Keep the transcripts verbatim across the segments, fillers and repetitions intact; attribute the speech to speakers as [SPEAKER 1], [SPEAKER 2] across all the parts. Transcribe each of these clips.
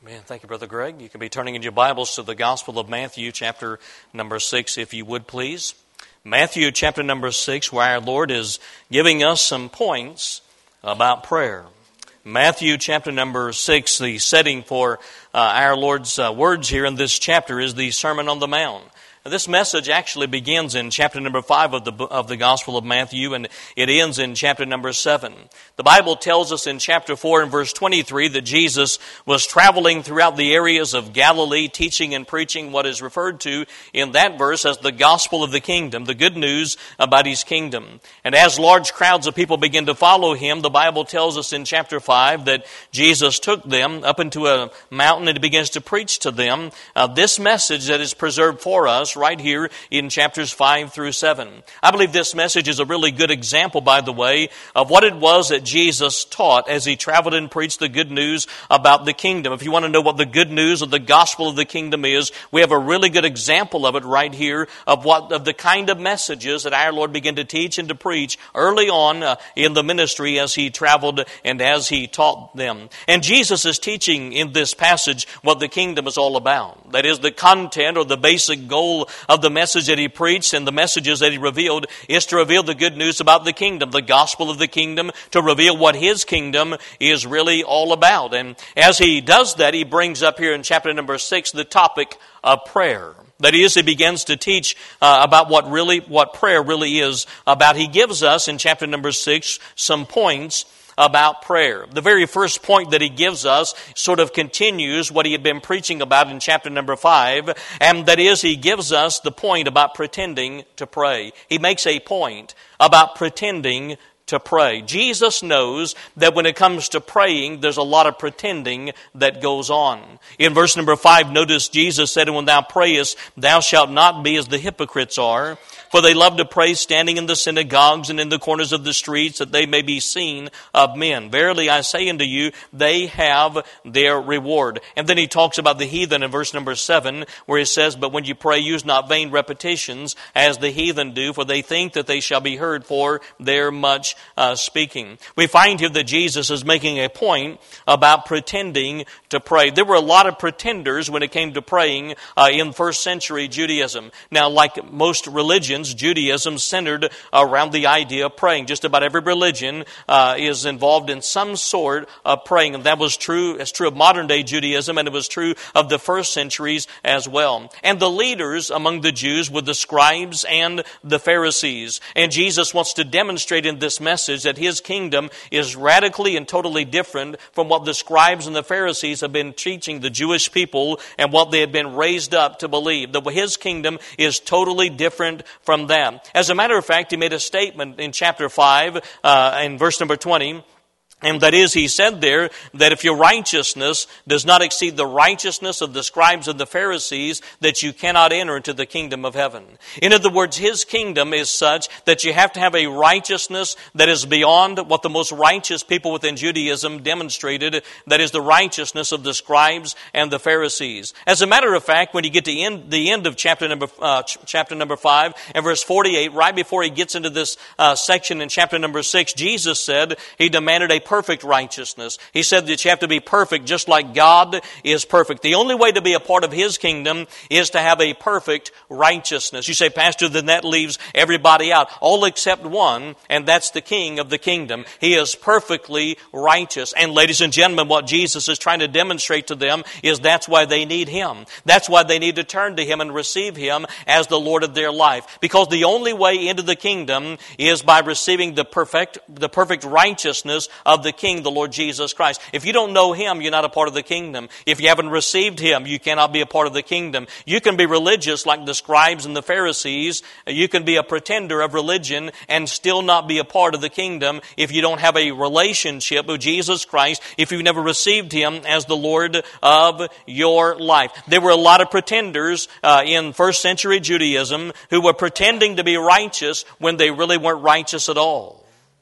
[SPEAKER 1] Man, thank you, Brother Greg. You can be turning in your Bibles to the Gospel of Matthew, chapter number six, if you would, please. Matthew, chapter number six, where our Lord is giving us some points about prayer. Matthew, chapter number six, the setting for uh, our Lord's uh, words here in this chapter is the Sermon on the Mount. This message actually begins in chapter number five of the of the Gospel of Matthew, and it ends in chapter number seven. The Bible tells us in chapter four and verse twenty-three that Jesus was traveling throughout the areas of Galilee, teaching and preaching what is referred to in that verse as the gospel of the kingdom, the good news about his kingdom. And as large crowds of people begin to follow him, the Bible tells us in chapter five that Jesus took them up into a mountain and begins to preach to them uh, this message that is preserved for us right here in chapters five through seven. I believe this message is a really good example, by the way, of what it was that Jesus taught as he traveled and preached the good news about the kingdom. If you want to know what the good news of the gospel of the kingdom is, we have a really good example of it right here of what of the kind of messages that our Lord began to teach and to preach early on uh, in the ministry as he traveled and as he taught them. And Jesus is teaching in this passage what the kingdom is all about. That is, the content or the basic goal of the message that he preached and the messages that he revealed is to reveal the good news about the kingdom, the gospel of the kingdom, to reveal what his kingdom is really all about. And as he does that, he brings up here in chapter number six the topic of prayer. That is, he begins to teach uh, about what really, what prayer really is about. He gives us in chapter number six some points about prayer. The very first point that he gives us sort of continues what he had been preaching about in chapter number five, and that is he gives us the point about pretending to pray. He makes a point about pretending to pray. Jesus knows that when it comes to praying, there's a lot of pretending that goes on. In verse number five, notice Jesus said, "And when thou prayest, thou shalt not be as the hypocrites are, for they love to pray standing in the synagogues and in the corners of the streets, that they may be seen of men. Verily I say unto you, they have their reward." And then he talks about the heathen in verse number seven, where he says, "But when you pray, use not vain repetitions, as the heathen do, for they think that they shall be heard for their much Uh, speaking." We find here that Jesus is making a point about pretending to pray. There were a lot of pretenders when it came to praying uh, in first century Judaism. Now, like most religions, Judaism centered around the idea of praying. Just about every religion uh, is involved in some sort of praying. And that was true, it's true of modern day Judaism, and it was true of the first centuries as well. And the leaders among the Jews were the scribes and the Pharisees. And Jesus wants to demonstrate in this message that his kingdom is radically and totally different from what the scribes and the Pharisees have been teaching the Jewish people and what they had been raised up to believe. That his kingdom is totally different from them. As a matter of fact, he made a statement in chapter five, uh, in verse number twenty, and that is, he said there that if your righteousness does not exceed the righteousness of the scribes and the Pharisees, that you cannot enter into the kingdom of heaven. In other words, his kingdom is such that you have to have a righteousness that is beyond what the most righteous people within Judaism demonstrated, that is the righteousness of the scribes and the Pharisees. As a matter of fact, when you get to end, the end of chapter number uh, ch- chapter number five and verse forty-eight, right before he gets into this uh, section in chapter number six, Jesus said he demanded a perfect righteousness. He said that you have to be perfect just like God is perfect. The only way to be a part of his kingdom is to have a perfect righteousness. You say, "Pastor, then that leaves everybody out." All except one, and that's the king of the kingdom. He is perfectly righteous. And ladies and gentlemen, what Jesus is trying to demonstrate to them is that's why they need him. That's why they need to turn to him and receive him as the Lord of their life. Because the only way into the kingdom is by receiving the perfect, the perfect righteousness of the King, the Lord Jesus Christ. If you don't know him, you're not a part of the kingdom. If you haven't received him, you cannot be a part of the kingdom. You can be religious like the scribes and the Pharisees. You can be a pretender of religion and still not be a part of the kingdom if you don't have a relationship with Jesus Christ, if you've never received him as the Lord of your life. There were a lot of pretenders uh, in first century Judaism who were pretending to be righteous when they really weren't righteous at all.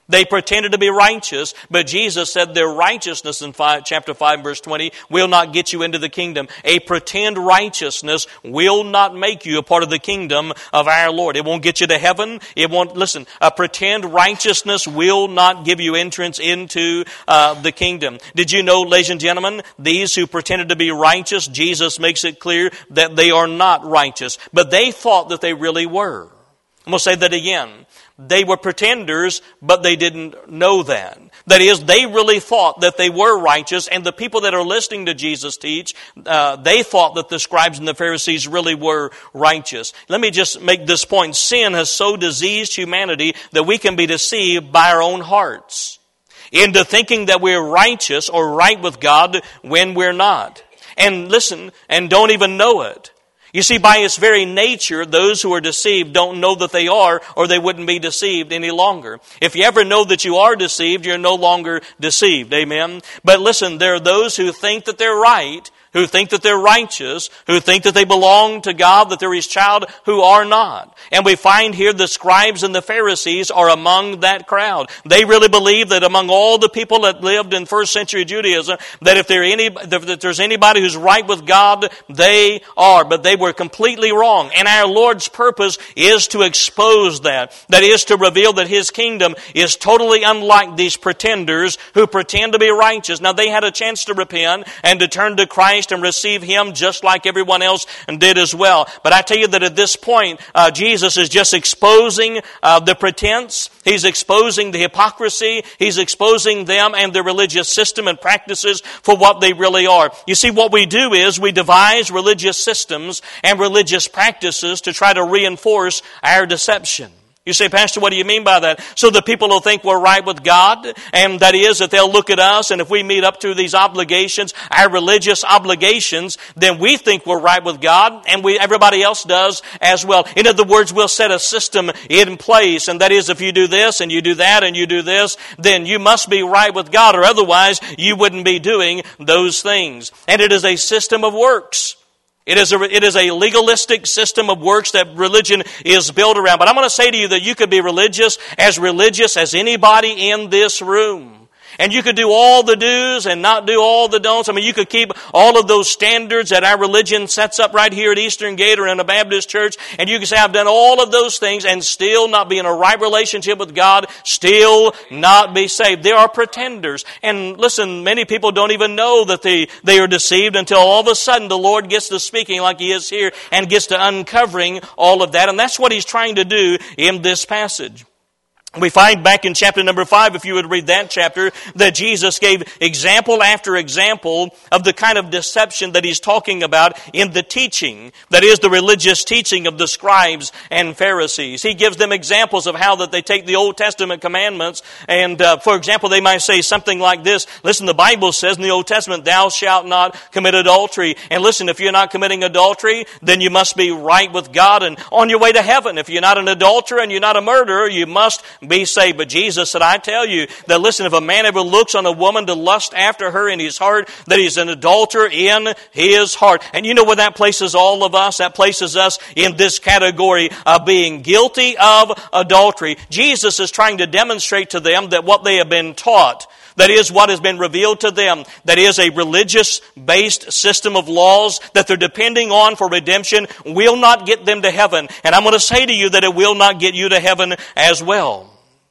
[SPEAKER 1] They pretended to be righteous, but Jesus said their righteousness in five, chapter five, verse twenty, will not get you into the kingdom. A pretend righteousness will not make you a part of the kingdom of our Lord. It won't get you to heaven. It won't, listen, a pretend righteousness will not give you entrance into uh, the kingdom. Did you know, ladies and gentlemen, these who pretended to be righteous, Jesus makes it clear that they are not righteous, but they thought that they really were. I'm going to say that again. They were pretenders, but they didn't know that. That is, they really thought that they were righteous, and the people that are listening to Jesus teach, uh, they thought that the scribes and the Pharisees really were righteous. Let me just make this point. Sin has so diseased humanity that we can be deceived by our own hearts into thinking that we're righteous or right with God when we're not. And listen, and don't even know it. You see, by its very nature, those who are deceived don't know that they are, or they wouldn't be deceived any longer. If you ever know that you are deceived, you're no longer deceived. Amen? But listen, there are those who think that they're right, who think that they're righteous, who think that they belong to God, that they're His child, who are not. And we find here the scribes and the Pharisees are among that crowd. They really believe that among all the people that lived in first century Judaism, that if, there any, if there's anybody who's right with God, they are. But they were completely wrong. And our Lord's purpose is to expose that. That is to reveal that His kingdom is totally unlike these pretenders who pretend to be righteous. Now they had a chance to repent and to turn to Christ and receive Him just like everyone else did as well. But I tell you that at this point, uh, Jesus is just exposing uh, the pretense. He's exposing the hypocrisy. He's exposing them and their religious system and practices for what they really are. You see, what we do is we devise religious systems and religious practices to try to reinforce our deception. You say, Pastor, what do you mean by that? So the people will think we're right with God, and that is that they'll look at us, and if we meet up to these obligations, our religious obligations, then we think we're right with God, and we everybody else does as well. In other words, we'll set a system in place, and that is if you do this, and you do that, and you do this, then you must be right with God, or otherwise you wouldn't be doing those things. And it is a system of works. It is a, it is a legalistic system of works that religion is built around. But I'm going to say to you that you could be religious, as religious as anybody in this room. And you could do all the do's and not do all the don'ts. I mean, you could keep all of those standards that our religion sets up right here at Eastern Gate or in a Baptist church. And you can say, I've done all of those things and still not be in a right relationship with God, still not be saved. There are pretenders. And listen, many people don't even know that they, they are deceived until all of a sudden the Lord gets to speaking like He is here and gets to uncovering all of that. And that's what He's trying to do in this passage. We find back in chapter number five, if you would read that chapter, that Jesus gave example after example of the kind of deception that He's talking about in the teaching, that is the religious teaching of the scribes and Pharisees. He gives them examples of how that they take the Old Testament commandments, and uh, for example, they might say something like this. Listen, the Bible says in the Old Testament, thou shalt not commit adultery. And listen, if you're not committing adultery, then you must be right with God and on your way to heaven. If you're not an adulterer and you're not a murderer, you must be saved. But Jesus said, I tell you that, listen, if a man ever looks on a woman to lust after her in his heart, that he's an adulterer in his heart. And you know where that places all of us? That places us in this category of being guilty of adultery. Jesus is trying to demonstrate to them that what they have been taught, that is what has been revealed to them, that is a religious-based system of laws that they're depending on for redemption, will not get them to heaven. And I'm going to say to you that it will not get you to heaven as well.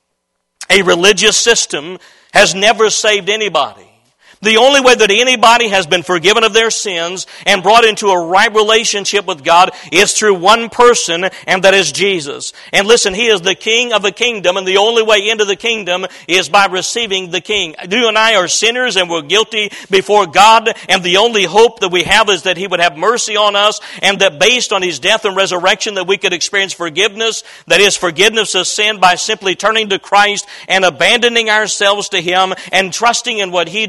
[SPEAKER 1] A religious system has never saved anybody. The only way that anybody has been forgiven of their sins and brought into a right relationship with God is through one person, and that is Jesus. And listen, He is the King of the kingdom, and the only way into the kingdom is by receiving the King. You and I are sinners, and we're guilty before God, and the only hope that we have is that He would have mercy on us, and that based on His death and resurrection that we could experience forgiveness, that is forgiveness of sin by simply turning to Christ and abandoning ourselves to Him and trusting in what He did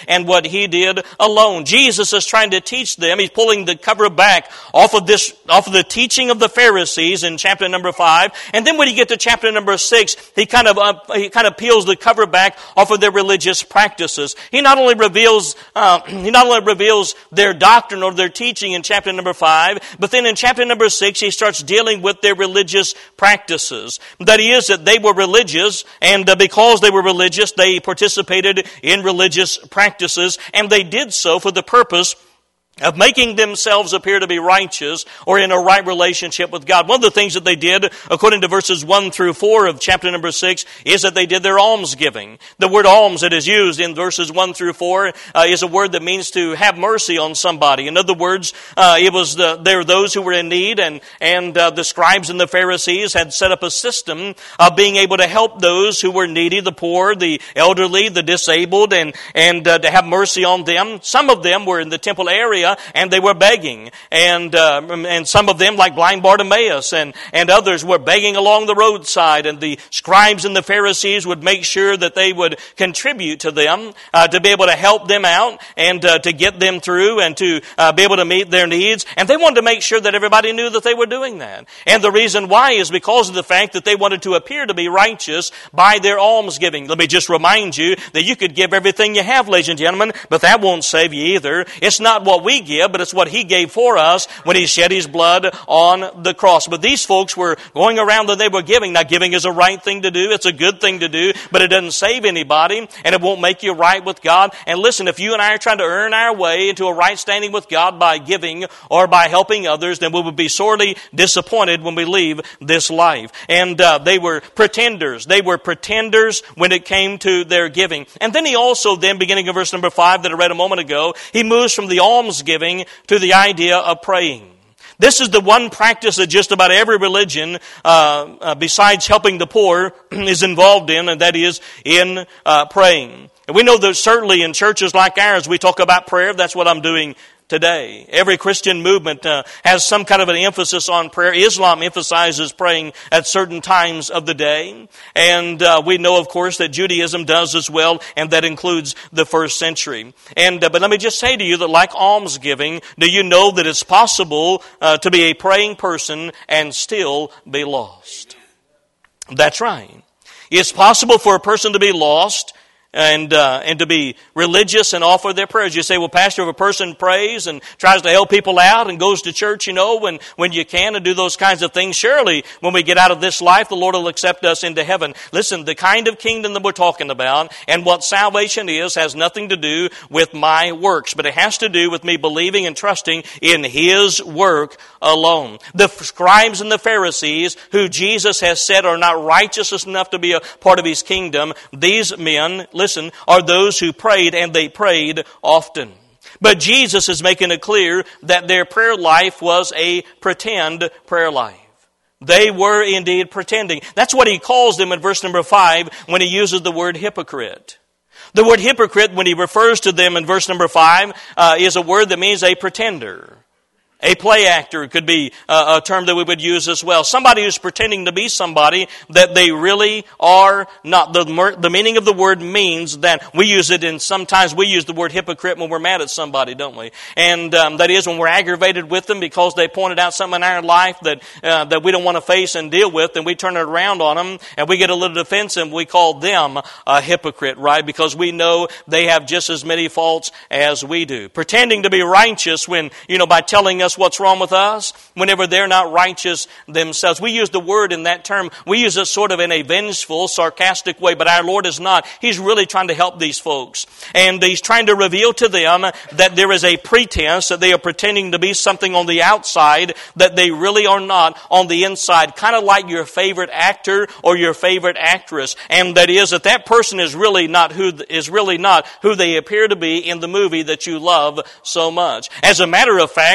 [SPEAKER 1] and what He did alone. Jesus is trying to teach them. He's pulling the cover back off of this, off of the teaching of the Pharisees in chapter number five. And then when you get to chapter number six, he kind of uh, he kind of peels the cover back off of their religious practices. He not only reveals uh, he not only reveals their doctrine or their teaching in chapter number five, but then in chapter number six, he starts dealing with their religious practices. That is, that they were religious, and uh, because they were religious, they participated in religious practices, and they did so for the purpose of making themselves appear to be righteous or in a right relationship with God. One of the things that they did, according to verses one through four of chapter number six, is that they did their almsgiving. The word alms that is used in verses one through four uh, is a word that means to have mercy on somebody. In other words, uh, it was the, there were those who were in need, and, and uh, the scribes and the Pharisees had set up a system of being able to help those who were needy, the poor, the elderly, the disabled, and, and uh, to have mercy on them. Some of them were in the temple area, and they were begging, and uh, and some of them, like blind Bartimaeus, and and others were begging along the roadside, and the scribes and the Pharisees would make sure that they would contribute to them uh, to be able to help them out and uh, to get them through and to uh, be able to meet their needs. And they wanted to make sure that everybody knew that they were doing that. And the reason why is because of the fact that they wanted to appear to be righteous by their almsgiving. Let me just remind you that you could give everything you have, ladies and gentlemen, but that won't save you either. It's not what we give, but it's what He gave for us when He shed His blood on the cross. But these folks were going around and they were giving. Now, giving is a right thing to do. It's a good thing to do, but it doesn't save anybody, and it won't make you right with God. And listen, if you and I are trying to earn our way into a right standing with God by giving or by helping others, then we would be sorely disappointed when we leave this life. And uh, they were pretenders. They were pretenders when it came to their giving. And then he also, then beginning of verse number five that I read a moment ago, he moves from the alms giving to the idea of praying. This is the one practice that just about every religion, uh, uh, besides helping the poor, is involved in, and that is in uh, praying. And we know that certainly in churches like ours, we talk about prayer. That's what I'm doing today. Every Christian movement uh, has some kind of an emphasis on prayer. Islam emphasizes praying at certain times of the day. And uh, we know, of course, that Judaism does as well, and that includes the first century. And uh, But let me just say to you that like almsgiving, do you know that it's possible uh, to be a praying person and still be lost? That's right. It's possible for a person to be lost and uh, and to be religious and offer their prayers. You say, well, Pastor, if a person prays and tries to help people out and goes to church, you know, when, when you can and do those kinds of things, surely when we get out of this life, the Lord will accept us into heaven. Listen, the kind of kingdom that we're talking about and what salvation is has nothing to do with my works, but it has to do with me believing and trusting in His work alone. The scribes and the Pharisees, who Jesus has said are not righteous enough to be a part of His kingdom, these men, listen, are those who prayed, and they prayed often. But Jesus is making it clear that their prayer life was a pretend prayer life. They were indeed pretending. That's what He calls them in verse number five when He uses the word hypocrite. The word hypocrite, when He refers to them in verse number five, uh, is a word that means a pretender. A play actor could be a term that we would use as well. Somebody who's pretending to be somebody that they really are not. The, the meaning of the word means that we use it in, sometimes we use the word hypocrite when we're mad at somebody, don't we? And um, that is when we're aggravated with them because they pointed out something in our life that uh, that we don't want to face and deal with, and we turn it around on them, and we get a little defensive. We call them a hypocrite, right? Because we know they have just as many faults as we do. Pretending to be righteous when, you know, by telling us what's wrong with us whenever they're not righteous themselves. We use the word in that term. We use it sort of in a vengeful, sarcastic way, but our Lord is not. He's really trying to help these folks. And He's trying to reveal to them that there is a pretense, that they are pretending to be something on the outside that they really are not on the inside. Kind of like your favorite actor or your favorite actress. And that is that that person is really not who is really not who they appear to be in the movie that you love so much. As a matter of fact, that person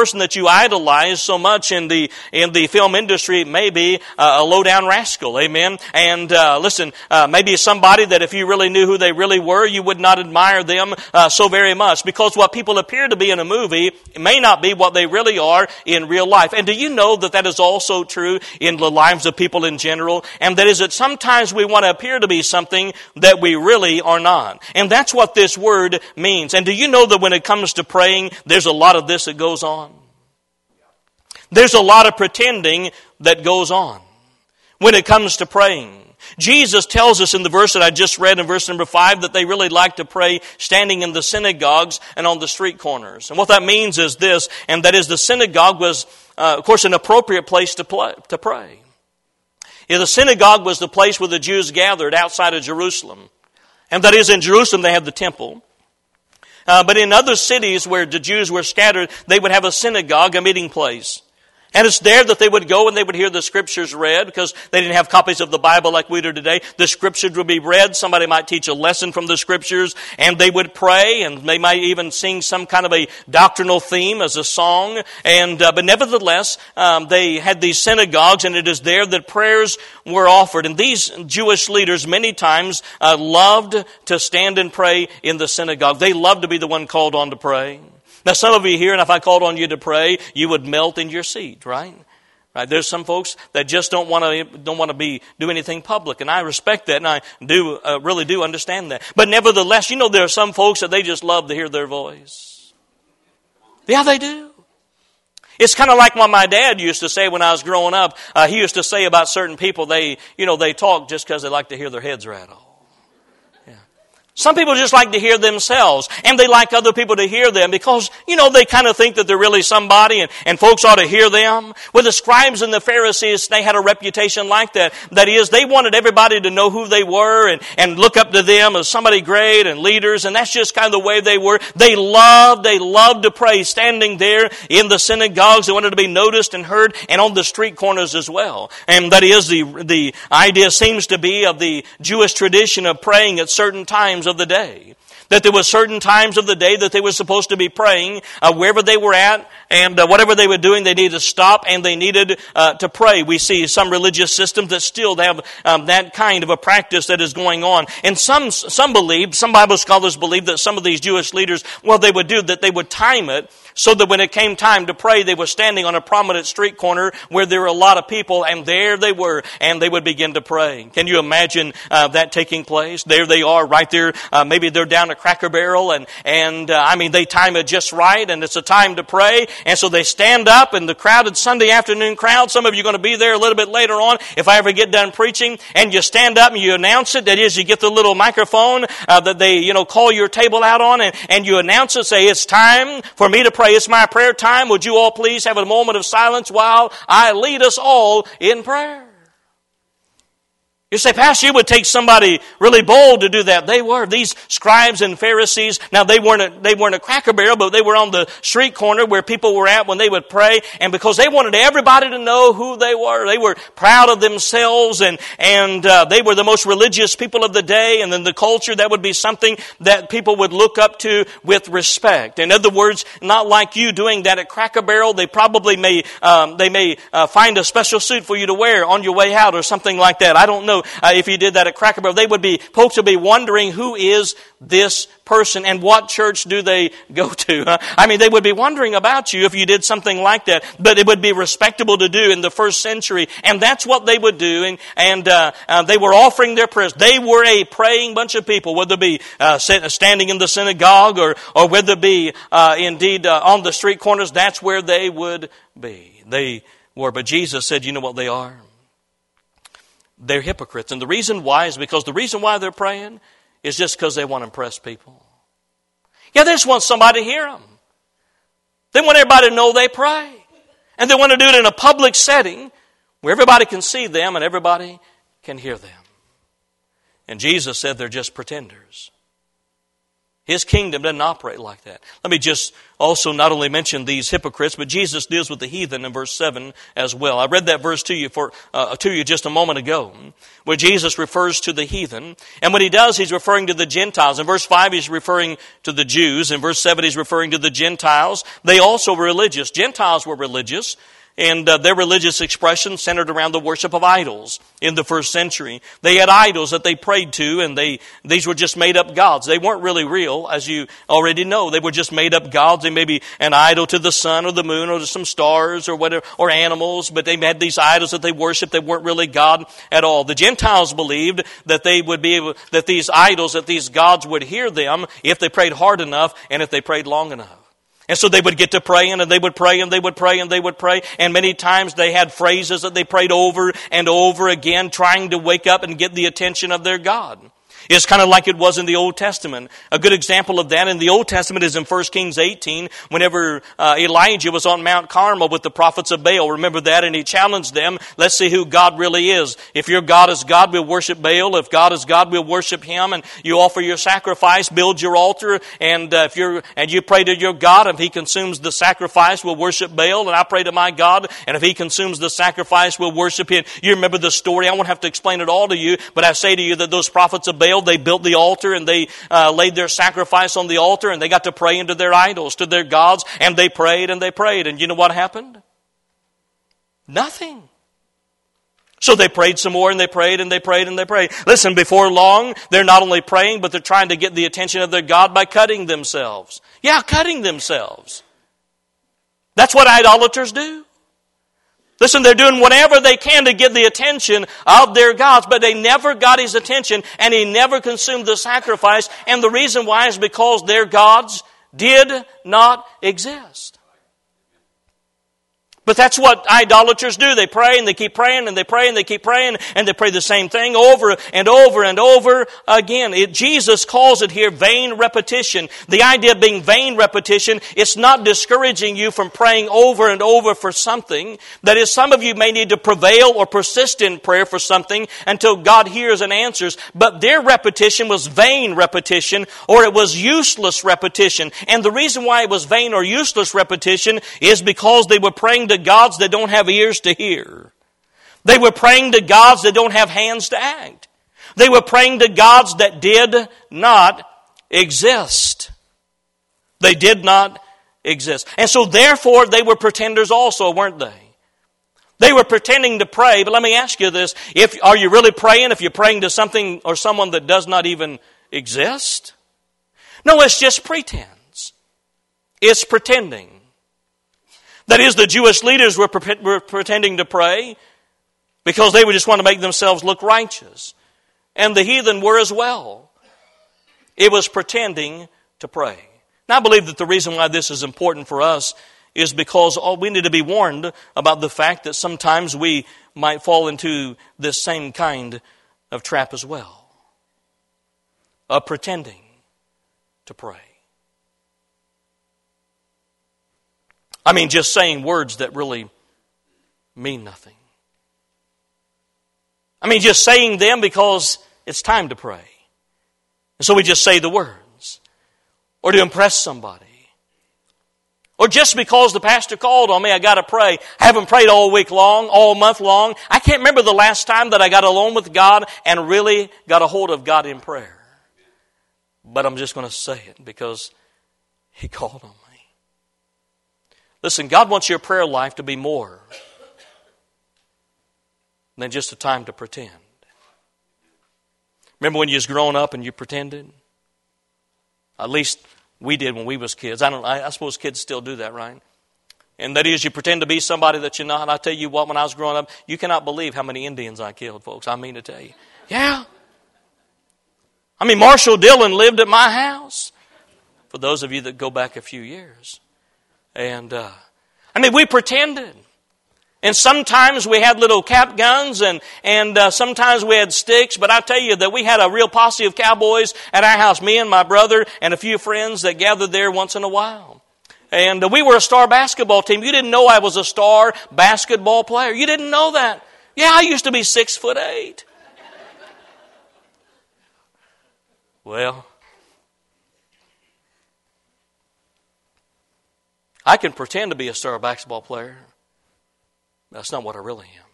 [SPEAKER 1] person that you idolize so much in the in the film industry may be uh, a low-down rascal, amen? And uh, listen, uh, maybe somebody that if you really knew who they really were, you would not admire them uh, so very much, because what people appear to be in a movie may not be what they really are in real life. And do you know that that is also true in the lives of people in general? And that is that sometimes we want to appear to be something that we really are not. And that's what this word means. And do you know that when it comes to praying, there's a lot of this that goes on? There's a lot of pretending that goes on when it comes to praying. Jesus tells us in the verse that I just read in verse number five that they really like to pray standing in the synagogues and on the street corners. And what that means is this, and that is the synagogue was, uh, of course, an appropriate place to, play, to pray. Yeah, the synagogue was the place where the Jews gathered outside of Jerusalem. And that is, in Jerusalem they had the temple. Uh, but in other cities where the Jews were scattered, they would have a synagogue, a meeting place. And it's there that they would go and they would hear the Scriptures read, because they didn't have copies of the Bible like we do today. The Scriptures would be read. Somebody might teach a lesson from the Scriptures, and they would pray, and they might even sing some kind of a doctrinal theme as a song. And uh, but nevertheless, um, they had these synagogues, and it is there that prayers were offered. And these Jewish leaders many times uh, loved to stand and pray in the synagogue. They loved to be the one called on to pray. Now, some of you here, and if I called on you to pray, you would melt in your seat, right? Right? There's some folks that just don't want to don't want to be do anything public, and I respect that, and I do uh, really do understand that. But nevertheless, you know, there are some folks that they just love to hear their voice. Yeah, they do. It's kind of like what my dad used to say when I was growing up. Uh, he used to say about certain people, they you know they talk just because they like to hear their heads rattle. Some people just like to hear themselves, and they like other people to hear them because, you know, they kind of think that they're really somebody, and, and folks ought to hear them. Well, the scribes and the Pharisees, they had a reputation like that. That is, they wanted everybody to know who they were and, and look up to them as somebody great and leaders, and that's just kind of the way they were. They loved, they loved to pray standing there in the synagogues. They wanted to be noticed and heard, and on the street corners as well. And that is, the, the idea seems to be of the Jewish tradition of praying at certain times of the day. That there were certain times of the day that they were supposed to be praying uh, wherever they were at, and uh, whatever they were doing, they needed to stop and they needed uh, to pray. We see some religious systems that still have um, that kind of a practice that is going on. And some some believe, some Bible scholars believe that some of these Jewish leaders, well, they would do that, they would time it so that when it came time to pray, they were standing on a prominent street corner where there were a lot of people, and there they were, and they would begin to pray. Can you imagine uh, that taking place? There they are, right there. Uh, maybe they're down a Cracker Barrel, and and uh, I mean they time it just right, and it's a time to pray, and so they stand up in the crowded Sunday afternoon crowd. Some of you are going to be there a little bit later on if I ever get done preaching, and you stand up and you announce it. That is, you get the little microphone uh, that they you know call your table out on, and, and you announce it. Say, it's time for me to pray. It's my prayer time. Would you all please have a moment of silence while I lead us all in prayer? You say, Pastor, it would take somebody really bold to do that. They were. These scribes and Pharisees, now they weren't a, they weren't a Cracker Barrel, but they were on the street corner where people were at when they would pray. And because they wanted everybody to know who they were, they were proud of themselves, and, and uh, they were the most religious people of the day. And in the culture, that would be something that people would look up to with respect. In other words, not like you doing that at Cracker Barrel. They probably may, um, they may uh, find a special suit for you to wear on your way out or something like that. I don't know. Uh, if you did that at Cracker Barrel, they would be, folks would be wondering, who is this person and what church do they go to? Uh, I mean, they would be wondering about you if you did something like that, but it would be respectable to do in the first century, and that's what they would do, and, and uh, uh, they were offering their prayers. They were a praying bunch of people, whether it be uh, standing in the synagogue or, or whether it be uh, indeed uh, on the street corners. That's where they would be. They were, but Jesus said, you know what they are? They're hypocrites. And the reason why is because the reason why they're praying is just because they want to impress people. Yeah, they just want somebody to hear them. They want everybody to know they pray. And they want to do it in a public setting where everybody can see them and everybody can hear them. And Jesus said they're just pretenders. His kingdom doesn't operate like that. Let me just also not only mention these hypocrites, but Jesus deals with the heathen in verse seven as well. I read that verse to you for uh, to you just a moment ago, where Jesus refers to the heathen. And when he does, he's referring to the Gentiles. In verse five, he's referring to the Jews. In verse seven, he's referring to the Gentiles. They also were religious. Gentiles were religious. And uh, their religious expression centered around the worship of idols in the first century. They had idols that they prayed to, and they these were just made-up gods. They weren't really real, as you already know. They were just made-up gods. They may be an idol to the sun or the moon or to some stars or whatever, or animals, but they had these idols that they worshiped. They weren't really God at all. The Gentiles believed that they would be able, that these idols, that these gods would hear them if they prayed hard enough and if they prayed long enough. And so they would get to praying, and they would pray, and they would pray, and they would pray. And many times they had phrases that they prayed over and over again, trying to wake up and get the attention of their God. It's kind of like it was in the Old Testament. A good example of that in the Old Testament is in First Kings eighteen, whenever uh, Elijah was on Mount Carmel with the prophets of Baal. Remember that? And he challenged them, let's see who God really is. If your God is God, we'll worship Baal. If God is God, we'll worship Him. And you offer your sacrifice, build your altar, and uh, if you're and you pray to your God. If He consumes the sacrifice, we'll worship Baal. And I pray to my God, and if He consumes the sacrifice, we'll worship Him. You remember the story. I won't have to explain it all to you, but I say to you that those prophets of Baal, they built the altar, and they uh, laid their sacrifice on the altar, and they got to pray into their idols, to their gods, and they prayed and they prayed. And you know what happened? Nothing. So they prayed some more, and they prayed and they prayed and they prayed. Listen, before long, they're not only praying, but they're trying to get the attention of their God by cutting themselves. Yeah, cutting themselves. That's what idolaters do. Listen, they're doing whatever they can to get the attention of their gods, but they never got His attention, and He never consumed the sacrifice. And the reason why is because their gods did not exist. But that's what idolaters do. They pray and they keep praying and they pray and they keep praying and they pray the same thing over and over and over again. It, Jesus calls it here vain repetition. The idea of being vain repetition, it's not discouraging you from praying over and over for something. That is, some of you may need to prevail or persist in prayer for something until God hears and answers. But their repetition was vain repetition, or it was useless repetition. And the reason why it was vain or useless repetition is because they were praying to gods that don't have ears to hear. They were praying to gods that don't have hands to act. They were praying to gods that did not exist. They did not exist. And so therefore they were pretenders also, weren't they? They were pretending to pray, but let me ask you this. If, are you really praying if you're praying to something or someone that does not even exist? No, it's just pretense. It's pretending. That is, the Jewish leaders were, pre- were pretending to pray because they would just want to make themselves look righteous. And the heathen were as well. It was pretending to pray. Now, I believe that the reason why this is important for us is because oh, we need to be warned about the fact that sometimes we might fall into this same kind of trap as well. Of pretending to pray. I mean, just saying words that really mean nothing. I mean, just saying them because it's time to pray. And so we just say the words. Or to impress somebody. Or just because the pastor called on me, I got to pray. I haven't prayed all week long, all month long. I can't remember the last time that I got alone with God and really got a hold of God in prayer. But I'm just going to say it because He called on me. Listen, God wants your prayer life to be more than just a time to pretend. Remember when you was growing up and you pretended? At least we did when we was kids. I don't. I, I suppose kids still do that, right? And that is, you pretend to be somebody that you're not. I tell you what, when I was growing up, you cannot believe how many Indians I killed, folks. I mean to tell you. Yeah. I mean, Marshall Dillon lived at my house. For those of you that go back a few years. And, uh, I mean, we pretended. And sometimes we had little cap guns and, and uh, sometimes we had sticks. But I tell you that we had a real posse of cowboys at our house, me and my brother and a few friends that gathered there once in a while. And uh, we were a star basketball team. You didn't know I was a star basketball player. You didn't know that. Yeah, I used to be six foot eight. Well, I can pretend to be a star basketball player. That's not what I really am.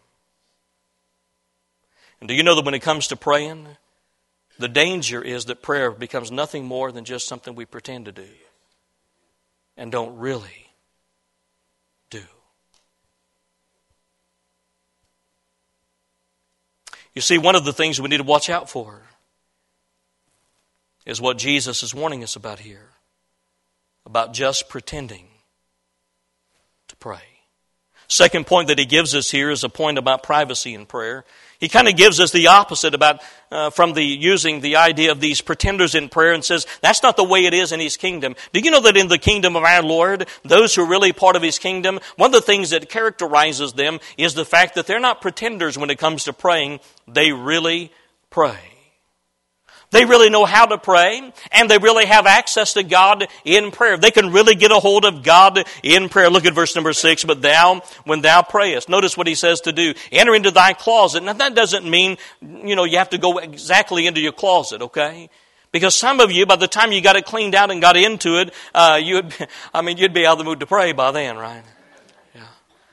[SPEAKER 1] And do you know that when it comes to praying, the danger is that prayer becomes nothing more than just something we pretend to do and don't really do. You see, one of the things we need to watch out for is what Jesus is warning us about here, about just pretending to pray. Second point that he gives us here is a point about privacy in prayer. He kind of gives us the opposite about uh, from the using the idea of these pretenders in prayer and says that's not the way it is in His kingdom. Do you know that in the kingdom of our Lord, those who are really part of His kingdom, one of the things that characterizes them is the fact that they're not pretenders when it comes to praying. They really pray. They really know how to pray, and they really have access to God in prayer. They can really get a hold of God in prayer. Look at verse number six. But thou, when thou prayest, notice what he says to do. Enter into thy closet. Now that doesn't mean, you know, you have to go exactly into your closet, okay? Because some of you, by the time you got it cleaned out and got into it, uh, you'd, I mean, you'd be out of the mood to pray by then, right? Yeah.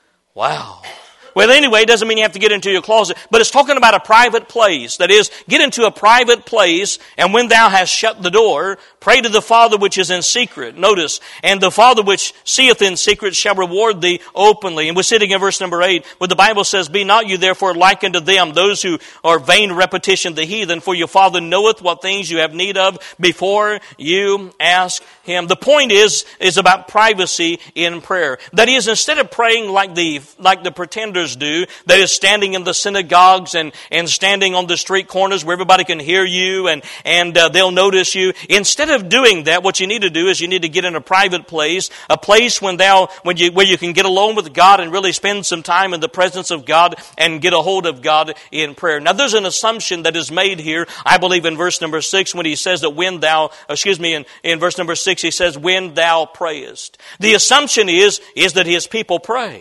[SPEAKER 1] Wow. Well, anyway, it doesn't mean you have to get into your closet, but it's talking about a private place. That is, get into a private place, and when thou hast shut the door, pray to the Father which is in secret. Notice, and the Father which seeth in secret shall reward thee openly. And we're sitting in verse number eight, where the Bible says, Be not you therefore like unto them, those who are vain repetition of the heathen, for your Father knoweth what things you have need of before you ask Him. The point is, is about privacy in prayer. That is, instead of praying like the, like the pretenders do, that is standing in the synagogues and, and standing on the street corners where everybody can hear you and, and uh, they'll notice you. Instead of doing that, what you need to do is you need to get in a private place, a place when thou, when you, where you can get alone with God and really spend some time in the presence of God and get a hold of God in prayer. Now there's an assumption that is made here, I believe in verse number six, when he says that when thou, excuse me, in, in verse number six he says, when thou prayest. The assumption is, is that His people pray.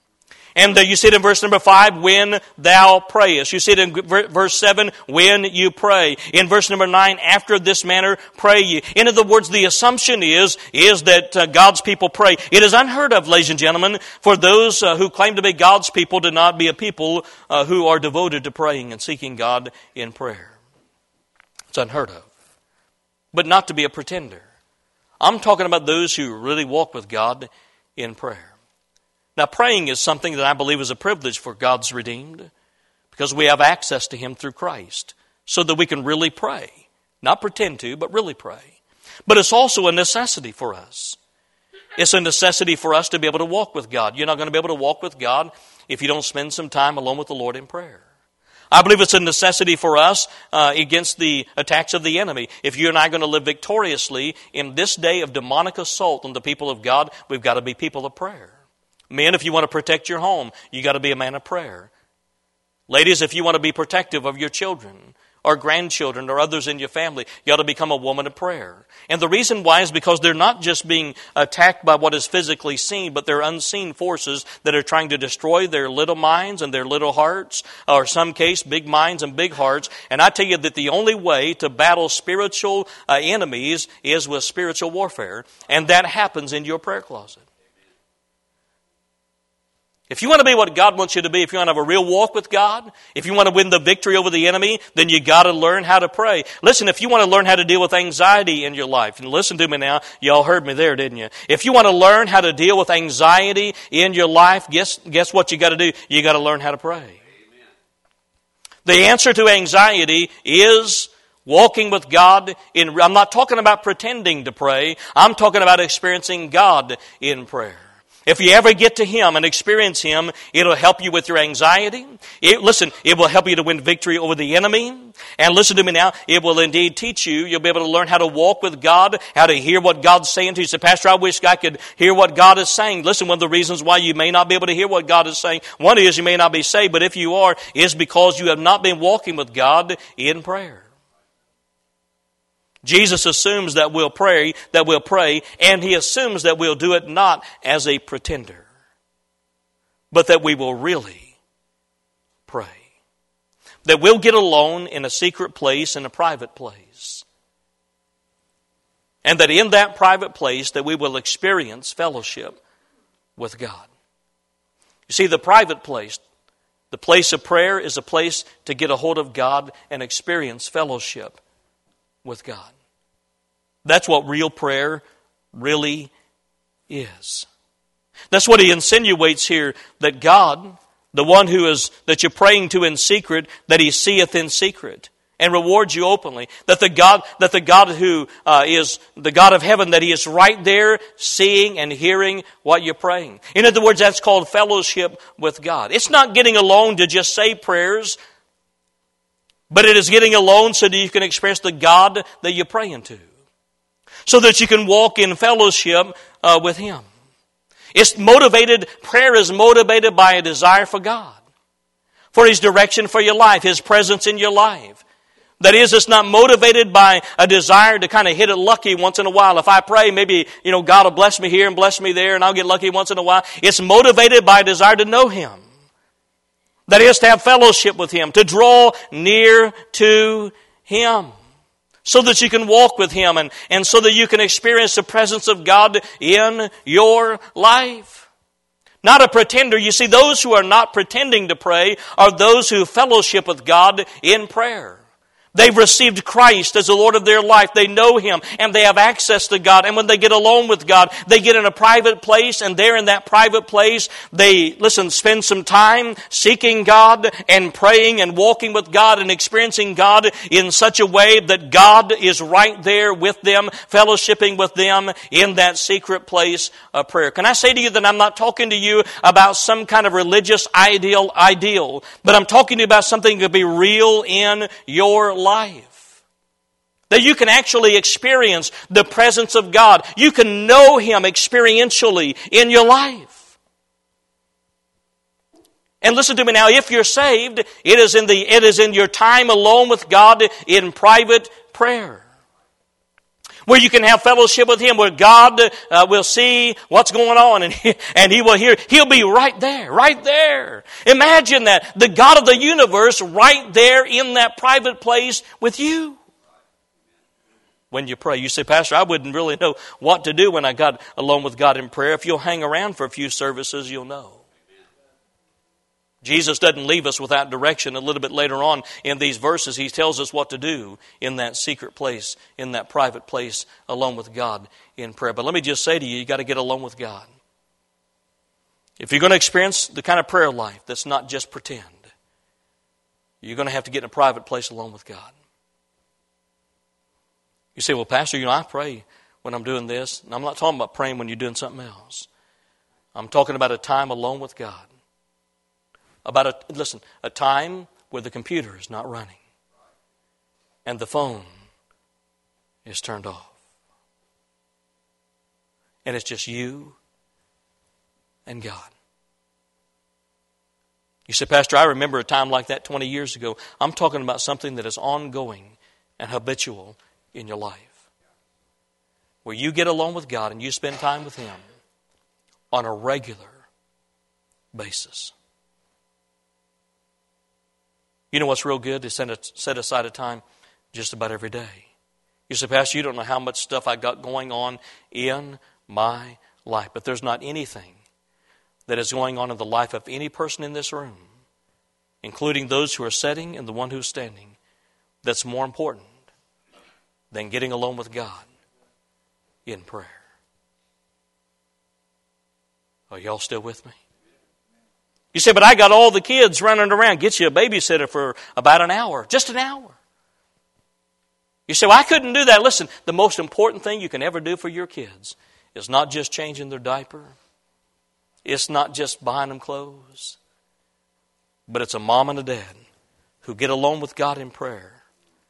[SPEAKER 1] And uh, you see it in verse number five, when thou prayest. You see it in verse seven, when you pray. In verse number nine, after this manner pray ye. In other words, the assumption is, is that uh, God's people pray. It is unheard of, ladies and gentlemen, for those uh, who claim to be God's people to not be a people uh, who are devoted to praying and seeking God in prayer. It's unheard of. But not to be a pretender. I'm talking about those who really walk with God in prayer. Now, praying is something that I believe is a privilege for God's redeemed because we have access to Him through Christ so that we can really pray. Not pretend to, but really pray. But it's also a necessity for us. It's a necessity for us to be able to walk with God. You're not going to be able to walk with God if you don't spend some time alone with the Lord in prayer. I believe it's a necessity for us uh, against the attacks of the enemy. If you and I are going to live victoriously in this day of demonic assault on the people of God, we've got to be people of prayer. Men, if you want to protect your home, you got to be a man of prayer. Ladies, if you want to be protective of your children or grandchildren or others in your family, you ought to become a woman of prayer. And the reason why is because they're not just being attacked by what is physically seen, but they're unseen forces that are trying to destroy their little minds and their little hearts, or in some case, big minds and big hearts. And I tell you that the only way to battle spiritual uh, enemies is with spiritual warfare, and that happens in your prayer closet. If you want to be what God wants you to be, if you want to have a real walk with God, if you want to win the victory over the enemy, then you got to learn how to pray. Listen, if you want to learn how to deal with anxiety in your life, and listen to me now, y'all heard me there, didn't you? If you want to learn how to deal with anxiety in your life, guess, guess what you got to do? You got to learn how to pray. Amen. The answer to anxiety is walking with God in, I'm not talking about pretending to pray. I'm talking about experiencing God in prayer. If you ever get to Him and experience Him, it'll help you with your anxiety. It, listen, it will help you to win victory over the enemy. And listen to me now, it will indeed teach you. You'll be able to learn how to walk with God, how to hear what God's saying to you. You say, Pastor, I wish I could hear what God is saying. Listen, one of the reasons why you may not be able to hear what God is saying, one is you may not be saved, but if you are, is because you have not been walking with God in prayer. Jesus assumes that we'll pray, that we'll pray, and He assumes that we'll do it not as a pretender, but that we will really pray. That we'll get alone in a secret place, in a private place. And that in that private place that we will experience fellowship with God. You see, the private place, the place of prayer, is a place to get a hold of God and experience fellowship with God. That's what real prayer really is. That's what he insinuates here, that God, the one who is that you're praying to in secret, that he seeth in secret and rewards you openly. That the God, that the God who uh, is the God of heaven, that he is right there seeing and hearing what you're praying. In other words, that's called fellowship with God. It's not getting alone to just say prayers, but it is getting alone so that you can experience the God that you're praying to. So that you can walk in fellowship uh, with him. It's motivated, prayer is motivated by a desire for God. For his direction for your life, his presence in your life. That is, it's not motivated by a desire to kind of hit it lucky once in a while. If I pray, maybe, you know, God will bless me here and bless me there and I'll get lucky once in a while. It's motivated by a desire to know him. That is, to have fellowship with him, to draw near to him. So that you can walk with him and, and so that you can experience the presence of God in your life. Not a pretender. You see, those who are not pretending to pray are those who fellowship with God in prayer. They've received Christ as the Lord of their life. They know him and they have access to God. And when they get alone with God, they get in a private place, and there in that private place, they, listen, spend some time seeking God and praying and walking with God and experiencing God in such a way that God is right there with them, fellowshipping with them in that secret place of prayer. Can I say to you that I'm not talking to you about some kind of religious ideal, ideal, but I'm talking to you about something that could be real in your life. That you can actually experience the presence of God. You can know him experientially in your life. And listen to me now, if you're saved, it is in the it is in your time alone with God in private prayer. Where you can have fellowship with him, where God uh, will see what's going on and he, and he will hear. He'll be right there, right there. Imagine that, the God of the universe right there in that private place with you. When you pray, you say, Pastor, I wouldn't really know what to do when I got alone with God in prayer. If you'll hang around for a few services, you'll know. Jesus doesn't leave us without direction. A little bit later on in these verses, he tells us what to do in that secret place, in that private place, alone with God in prayer. But let me just say to you, you got to get alone with God. If you're going to experience the kind of prayer life that's not just pretend, you're going to have to get in a private place alone with God. You say, well, Pastor, you know, I pray when I'm doing this. And I'm not talking about praying when you're doing something else. I'm talking about a time alone with God. About a, listen, a time where the computer is not running and the phone is turned off. And it's just you and God. You say, Pastor, I remember a time like that twenty years ago. I'm talking about something that is ongoing and habitual in your life. Where you get alone with God and you spend time with him on a regular basis. You know what's real good? To set aside a time just about every day. You say, Pastor, you don't know how much stuff I got going on in my life. But there's not anything that is going on in the life of any person in this room, including those who are sitting and the one who's standing, that's more important than getting alone with God in prayer. Are y'all still with me? You say, but I got all the kids running around. Get you a babysitter for about an hour. Just an hour. You say, well, I couldn't do that. Listen, the most important thing you can ever do for your kids is not just changing their diaper. It's not just buying them clothes. But it's a mom and a dad who get alone with God in prayer.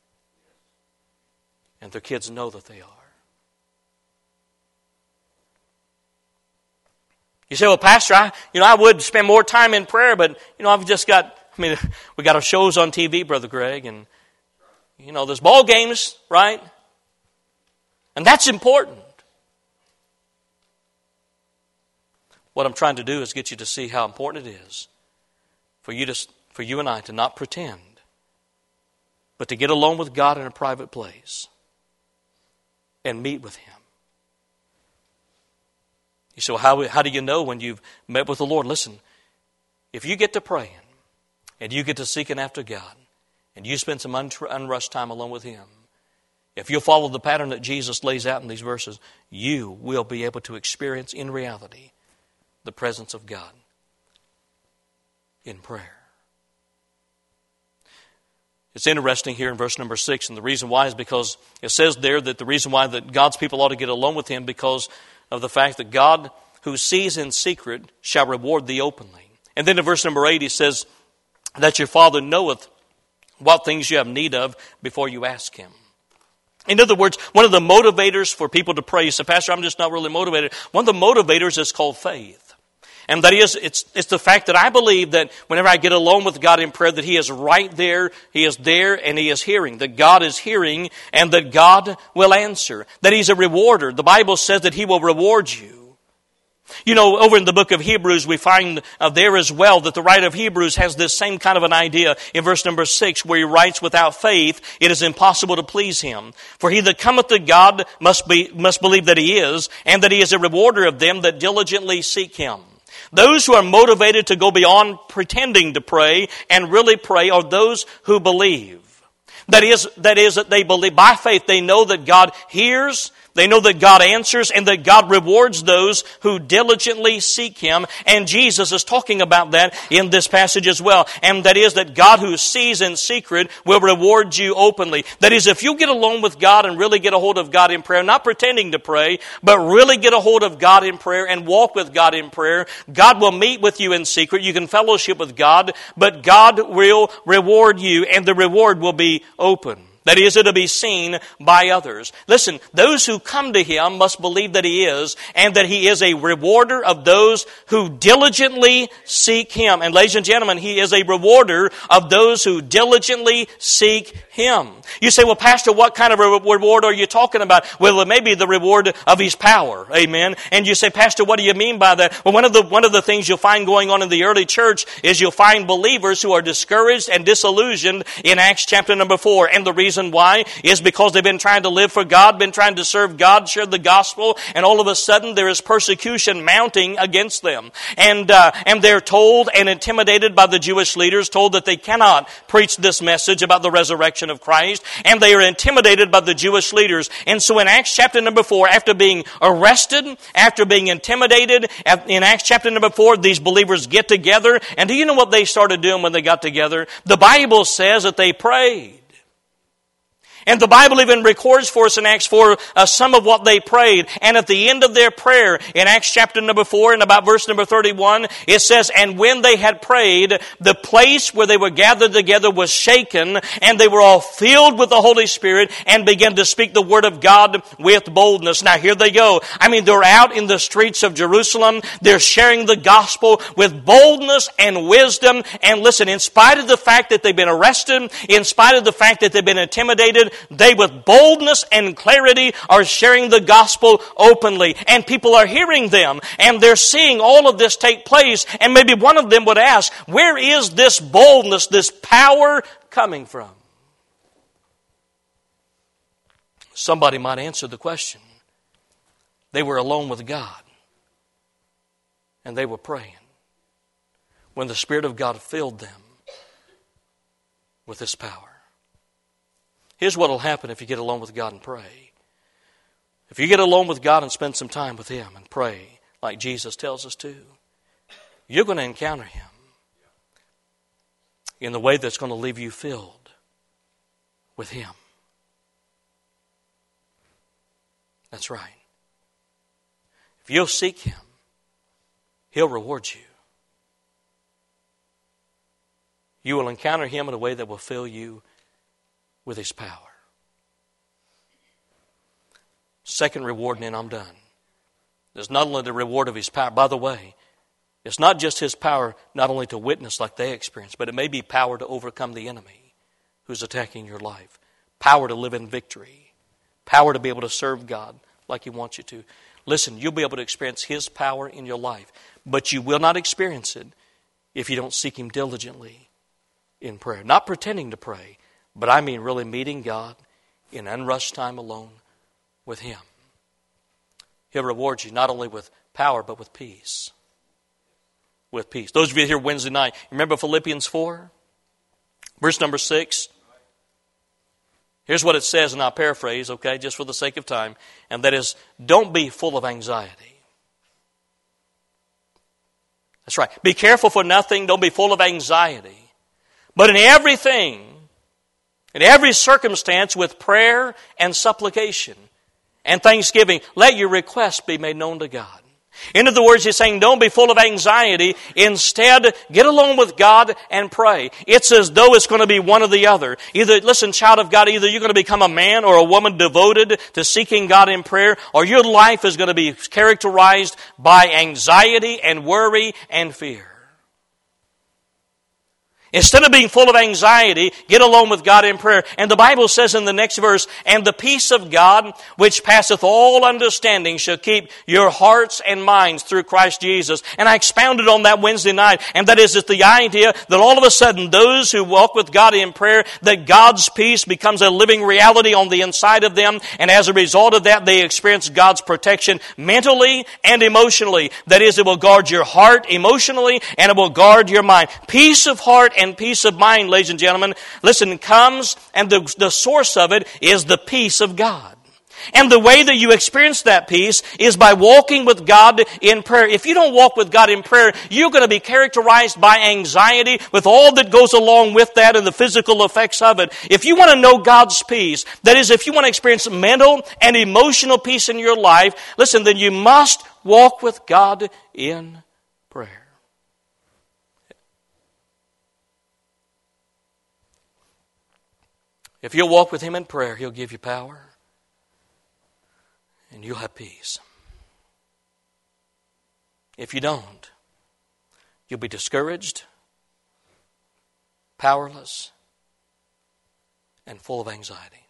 [SPEAKER 1] And their kids know that they are. You say, well, Pastor, I, you know, I would spend more time in prayer, but, you know, I've just got, I mean, we got our shows on T V, Brother Greg, and, you know, there's ball games, right? And that's important. What I'm trying to do is get you to see how important it is for you to, for you and I to not pretend, but to get alone with God in a private place and meet with Him. You say, well, how, how do you know when you've met with the Lord? Listen, if you get to praying and you get to seeking after God and you spend some un- unrushed time alone with Him, if you'll follow the pattern that Jesus lays out in these verses, you will be able to experience in reality the presence of God in prayer. It's interesting here in verse number six, and the reason why is because it says there that the reason why that God's people ought to get alone with Him because of the fact that God who sees in secret shall reward thee openly. And then in verse number eight he says that your Father knoweth what things you have need of before you ask Him. In other words, one of the motivators for people to pray, you say, Pastor, I'm just not really motivated. One of the motivators is called faith. And that is, it's, it's the fact that I believe that whenever I get alone with God in prayer, that He is right there, He is there, and He is hearing. That God is hearing, and that God will answer. That He's a rewarder. The Bible says that He will reward you. You know, over in the book of Hebrews, we find uh, there as well that the writer of Hebrews has this same kind of an idea in verse number six, where he writes, without faith, it is impossible to please Him. For he that cometh to God must be, must believe that He is, and that He is a rewarder of them that diligently seek Him. Those who are motivated to go beyond pretending to pray and really pray are those who believe. That is, that is that they believe by faith. They know that God hears, they know that God answers, and that God rewards those who diligently seek Him. And Jesus is talking about that in this passage as well. And that is that God who sees in secret will reward you openly. That is, if you get alone with God and really get a hold of God in prayer, not pretending to pray, but really get a hold of God in prayer and walk with God in prayer, God will meet with you in secret. You can fellowship with God, but God will reward you, and the reward will be open. That is, it'll be seen by others. Listen, those who come to Him must believe that He is, and that He is a rewarder of those who diligently seek Him. And ladies and gentlemen, He is a rewarder of those who diligently seek Him. You say, well, Pastor, what kind of reward are you talking about? Well, it may be the reward of His power. Amen. And you say, Pastor, what do you mean by that? Well, one of the, one of the things you'll find going on in the early church is you'll find believers who are discouraged and disillusioned in Acts chapter number four. And the reason why is because they've been trying to live for God, been trying to serve God, share the gospel, and all of a sudden there is persecution mounting against them. And uh, and they're told and intimidated by the Jewish leaders, told that they cannot preach this message about the resurrection of Christ, and they are intimidated by the Jewish leaders. And so in Acts chapter number four, after being arrested, after being intimidated, in Acts chapter number four, these believers get together, and do you know what they started doing when they got together? The Bible says that they prayed. And the Bible even records for us in Acts four uh, some of what they prayed. And at the end of their prayer, in Acts chapter number four and about verse number thirty-one, it says, and when they had prayed, the place where they were gathered together was shaken, and they were all filled with the Holy Spirit and began to speak the word of God with boldness. Now here they go. I mean, they're out in the streets of Jerusalem. They're sharing the gospel with boldness and wisdom. And listen, in spite of the fact that they've been arrested, in spite of the fact that they've been intimidated, they with boldness and clarity are sharing the gospel openly. And people are hearing them. And they're seeing all of this take place. And maybe one of them would ask, where is this boldness, this power coming from? Somebody might answer the question. They were alone with God. And they were praying. When the Spirit of God filled them with His power. Here's what will happen if you get alone with God and pray. If you get alone with God and spend some time with Him and pray, like Jesus tells us to, you're going to encounter Him in the way that's going to leave you filled with Him. That's right. If you'll seek Him, He'll reward you. You will encounter Him in a way that will fill you with His power. Second reward, and then I'm done. There's not only the reward of His power. By the way, it's not just His power not only to witness like they experienced, but it may be power to overcome the enemy who's attacking your life. Power to live in victory. Power to be able to serve God like He wants you to. Listen, you'll be able to experience His power in your life, but you will not experience it if you don't seek Him diligently in prayer. Not pretending to pray, but I mean really meeting God in unrushed time alone with Him. He'll reward you not only with power, but with peace. With peace. Those of you here Wednesday night, remember Philippians four? Verse number six. Here's what it says, and I'll paraphrase, okay, just for the sake of time. And that is, don't be full of anxiety. That's right. Be careful for nothing. Don't be full of anxiety. But in everything, in every circumstance, with prayer and supplication and thanksgiving, let your requests be made known to God. In other words, he's saying, don't be full of anxiety. Instead, get along with God and pray. It's as though it's going to be one or the other. Either, listen, child of God, either you're going to become a man or a woman devoted to seeking God in prayer, or your life is going to be characterized by anxiety and worry and fear. Instead of being full of anxiety, get along with God in prayer. And the Bible says in the next verse, and the peace of God, which passeth all understanding, shall keep your hearts and minds through Christ Jesus. And I expounded on that Wednesday night, and that is that the idea that all of a sudden those who walk with God in prayer, that God's peace becomes a living reality on the inside of them, and as a result of that, they experience God's protection mentally and emotionally. That is, it will guard your heart emotionally, and it will guard your mind. Peace of heart and peace of mind, ladies and gentlemen, listen, comes, and the, the source of it is the peace of God. And the way that you experience that peace is by walking with God in prayer. If you don't walk with God in prayer, you're going to be characterized by anxiety with all that goes along with that and the physical effects of it. If you want to know God's peace, that is, if you want to experience mental and emotional peace in your life, listen, then you must walk with God in prayer. If you'll walk with Him in prayer, He'll give you power, and you'll have peace. If you don't, you'll be discouraged, powerless, and full of anxiety.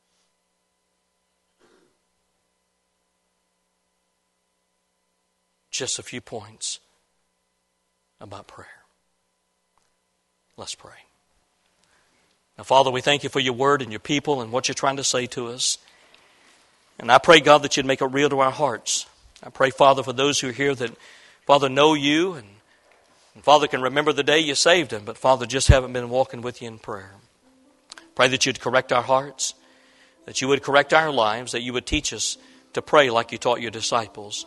[SPEAKER 1] Just a few points about prayer. Let's pray. Now, Father, we thank You for Your word and Your people and what You're trying to say to us. And I pray, God, that You'd make it real to our hearts. I pray, Father, for those who are here that, Father, know You and, and Father, can remember the day You saved them, but, Father, just haven't been walking with You in prayer. Pray that You'd correct our hearts, that You would correct our lives, that You would teach us to pray like You taught Your disciples.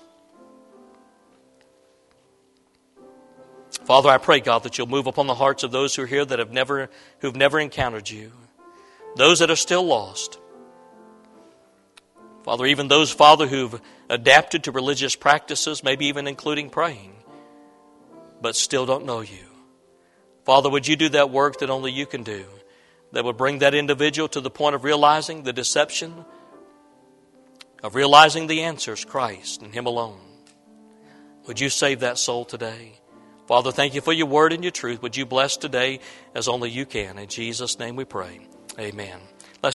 [SPEAKER 1] Father, I pray, God, that You'll move upon the hearts of those who are here that have never, who've never encountered You, those that are still lost. Father, even those, Father, who've adapted to religious practices, maybe even including praying, but still don't know You. Father, would You do that work that only You can do, that would bring that individual to the point of realizing the deception, of realizing the answer is Christ and Him alone. Would You save that soul today? Father, thank You for Your word and Your truth. Would You bless today as only You can? In Jesus' name we pray. Amen.